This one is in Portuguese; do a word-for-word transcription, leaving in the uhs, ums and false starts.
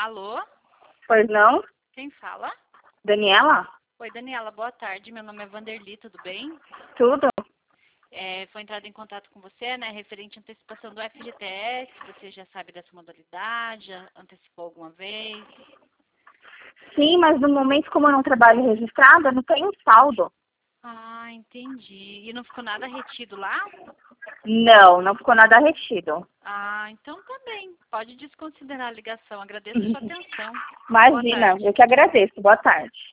Alô? Pois não? Quem fala? Daniela? Oi, Daniela, boa tarde. Meu nome é Vanderly, tudo bem? Tudo? É, foi entrado em contato com você, né, referente à antecipação do F G T S. Você já sabe dessa modalidade? Já antecipou alguma vez? Sim, mas no momento, como eu não trabalho registrada, não tenho saldo. Ah, entendi. E não ficou nada retido lá? Não, não ficou nada retido. Ah, então tá bem. Pode desconsiderar a ligação. Agradeço a sua atenção. Boa Imagina, tarde. eu que agradeço. Boa tarde.